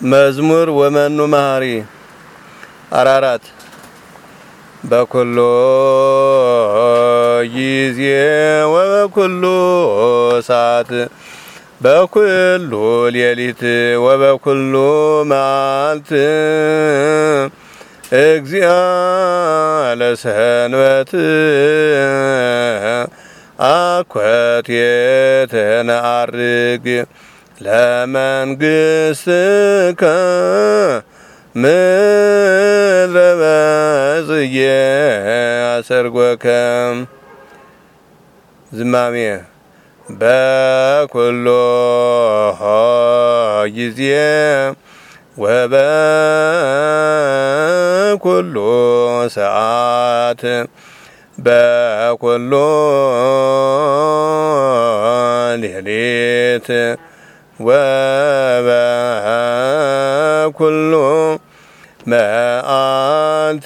መዝሙር ወመኑ መሐሪ አራራት በኩሉ ጊዜ ወበኩሉ ሰዓት በኩሉ ሌሊት ወበኩሉ መዓልት እግዚአ ለሰንበት አኮቴተ ነዐርግ ለመንግሥትከ ምድረ በጽጌ አሰርጐከ ዝማሜ በኩሉ ጊዜ ወበኩሉ ሰዓት በኩሉ ሌሊት ወበኩሉ መዓልት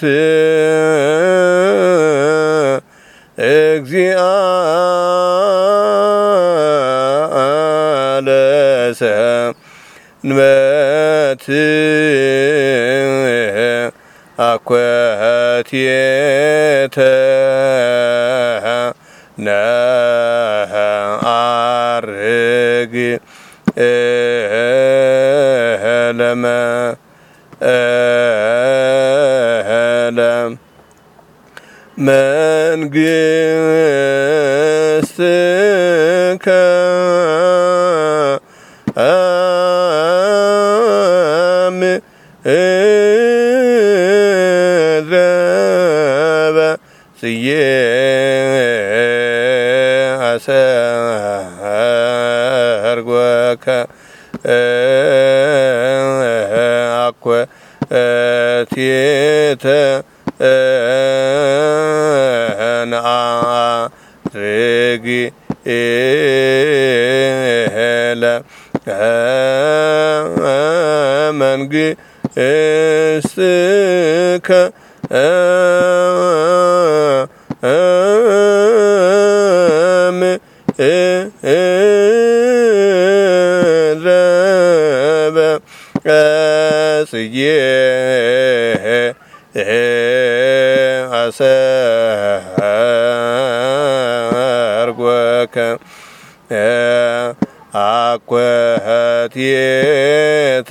እግዚአ ለሰንበት አኮቴተ ነዐርግ ለመንግሥትከ ምድረ በጽጌ አሰርጐከ አኮቴተ ነዐርግ ለመንግሥትከ ምድረ በጽጌ አሰርጐከ አኮቴተ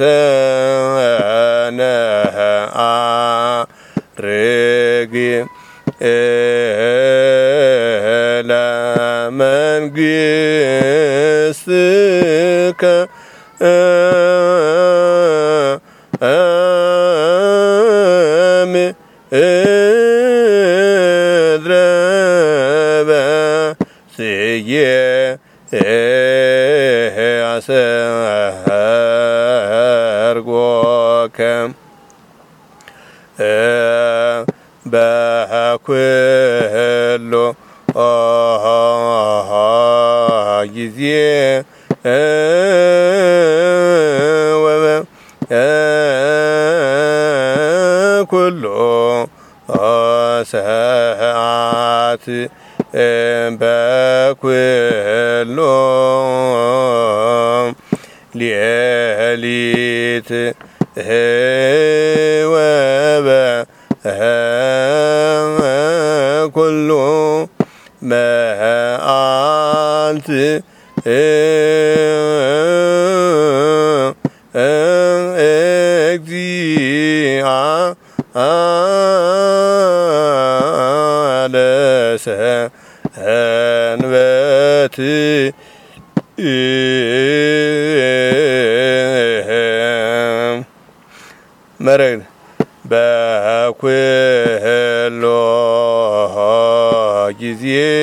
ነዐርግ ለመንግሥትከ ምድረ በጽጌ አሰርጐከ በኩሉ ጊዜ ወበኩሉ ሰዓት በኩሉ ሌሊት ወበኩሉ መዓልት እግዚአ ለሰንበት መረግድ በኩሉ ጊዜ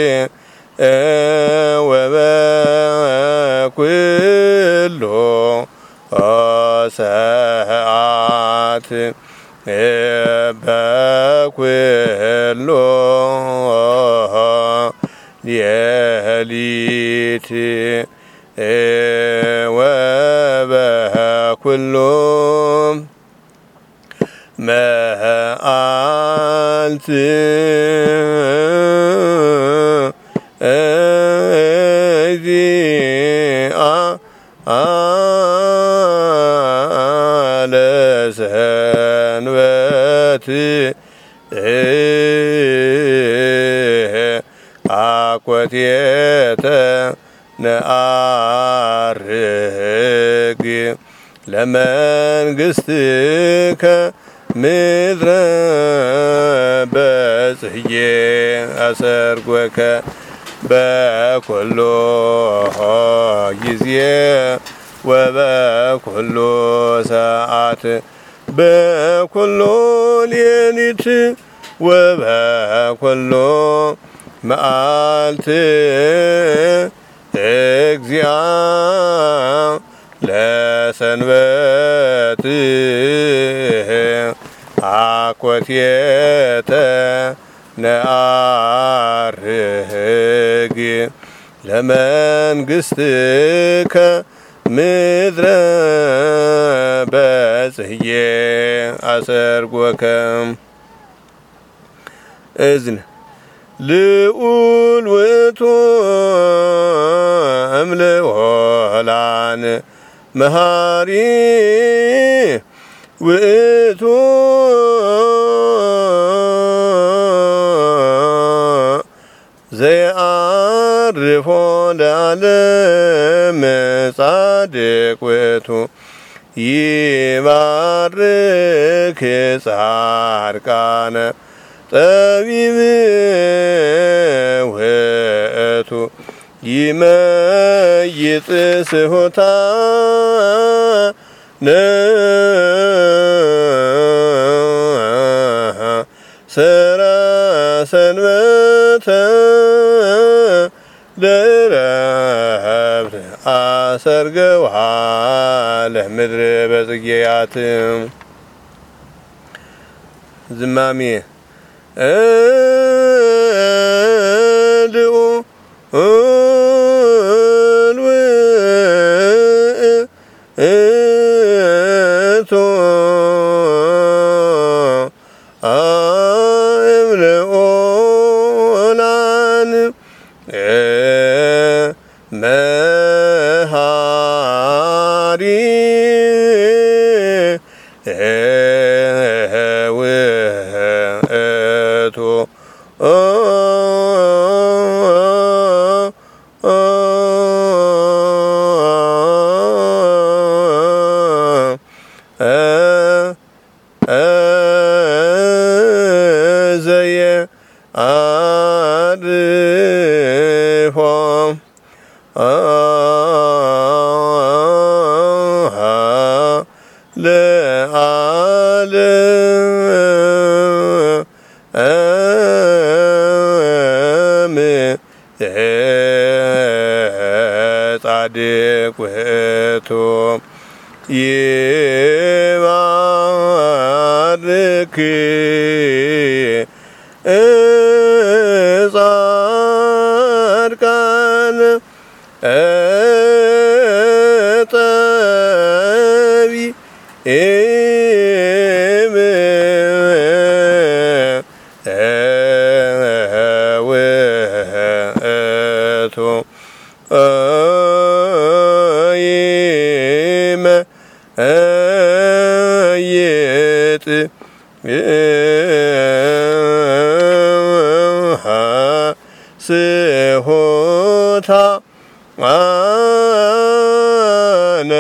ወበኩሉ ሰዓት በኩሉ ሌሊት ወበኩሉ መዓልት እግዚአ ሰንበት አኮቴተ ነአርግ ለመንግሥትከ ምድረ በጽሕዬ አሰርጐከ በኵሉ ጊዜ ወበኵሉ ሰዓት በኵሉ ሌሊት ወበኵሉ መዓልት እግዚአ ለሰንበት አኮቴተ ነአርግ ለመንግሥትከ ምድረ በጽሕዬ አሰርጐከ እዝን ልዑል ውእቱ እምልዑላን መሃሪ ውእቱ ዘየዐርፎ ለዓለም ጻድቅ ውእቱ ይባርክ ጻድቃነ ጠቢብ ውእቱ ይመይጥ ስሑታነ ሠራ ሰንበተ ለዕረፍት አሰርገዋ ለምድር በጽጌያት ዝማሜ ልዑል ውእቱ እምልዑላን መሃሪ ውእቱ ዘየዐርፎ ለዓለም ጻድቅ ውእቱ ይባርክ ጻድቃነ ጠቢብ ውእቱ ይመይጥ ስሑታነ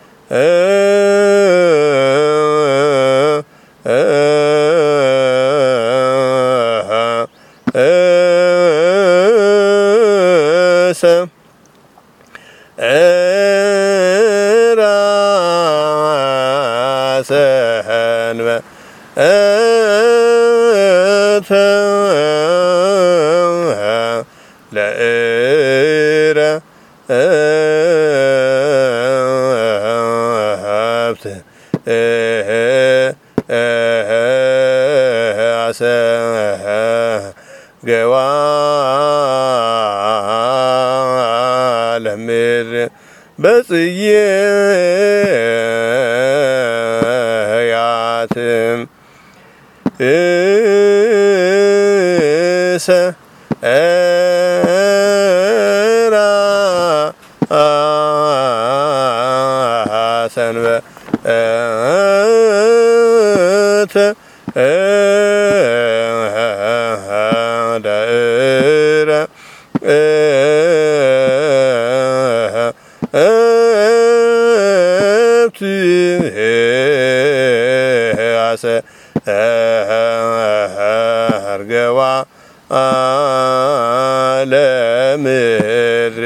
ሰንበተ ለዕረፍት አሰርገዋ ለምድር በጽጌያት ሰራ ሰንበተ ዳእረ አብትያሰ አርገዋ ለምድር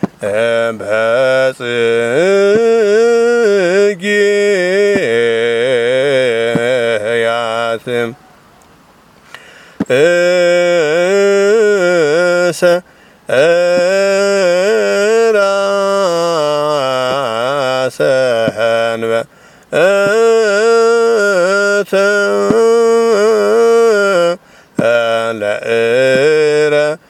በጽጌያትም ሰንበተ ለእረ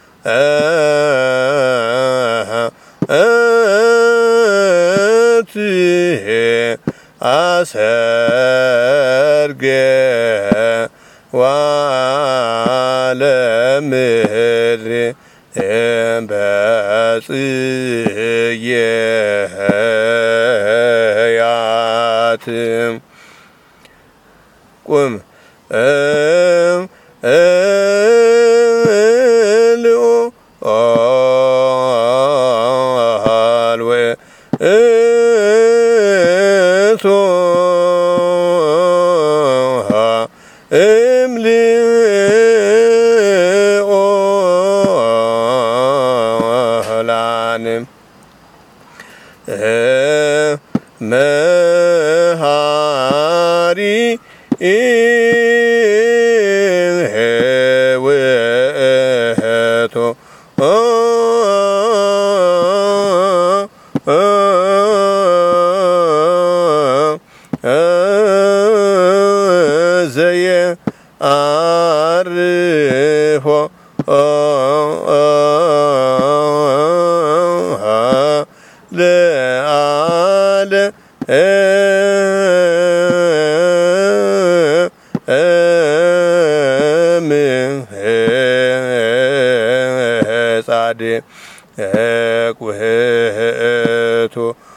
አሰርገ ዋለምድር በጽጌያትም ቁም መሃሪ ውእቱ ዘየዐርፎ ጻድቅ ውእቱ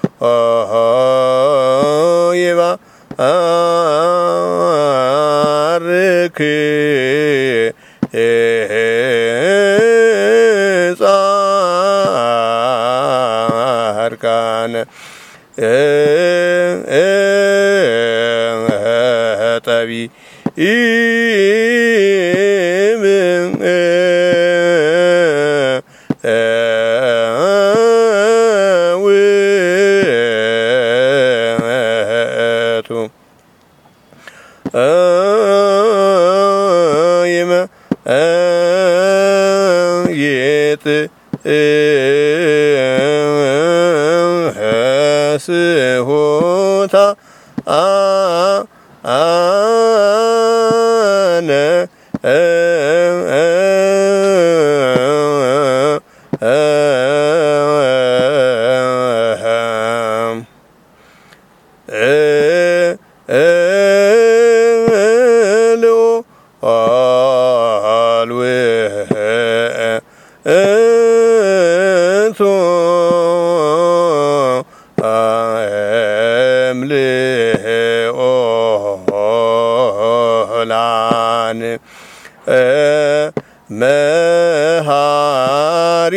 ይባርክ ጻድቃነ ጠቢብ ውእቱ ይመይጥ ስሑታ አነ ላን መሃሪ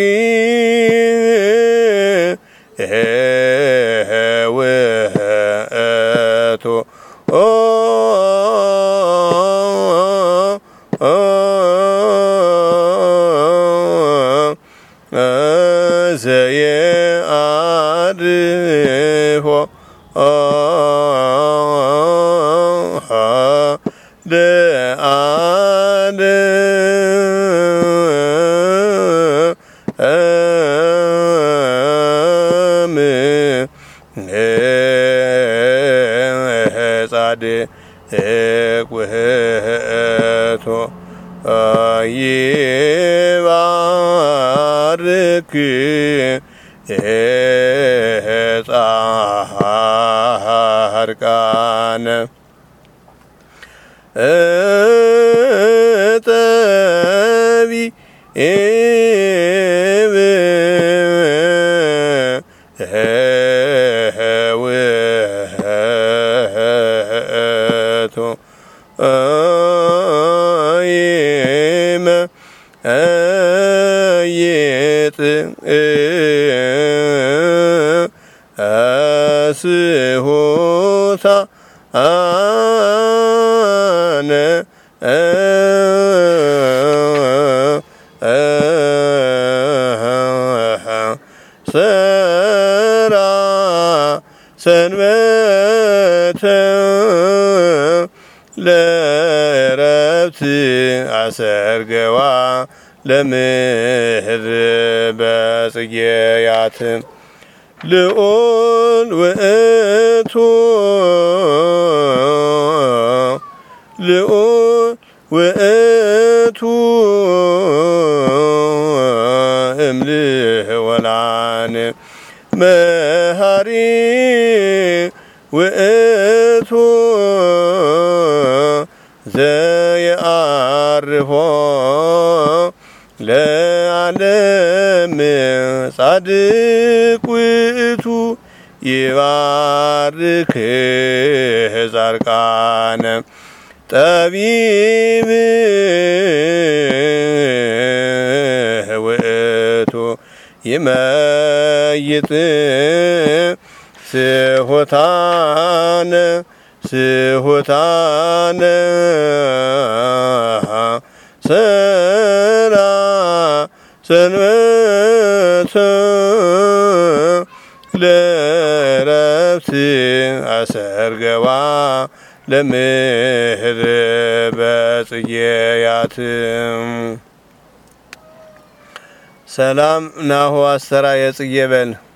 ውእቱ ዘየዐርፎ ጻድቅ ውእቱ ይባርክ ጻድቃነ ጠቢብ ውእቱ ስሁታ አነ ሰራ ሰንበተ ለረብት አሰርገዋ ለምህር በጽጌያት ልዑል ውእቱ ልዑል ውእቱ እምልወላን መሃሪ ውእቱ ዘየአርፎ ለዓለም ጻድቅ ውእቱ ይባርክህ ጻድቃነ ጠቢብ ውእቱ ይመይጥ ስሑታነ ስሑታነ ሰራ ሰንበተ ለረብት አሰርገዋ ለምህር በጽጌያት ሰላም ናሁ አሰራ የጽጌ በል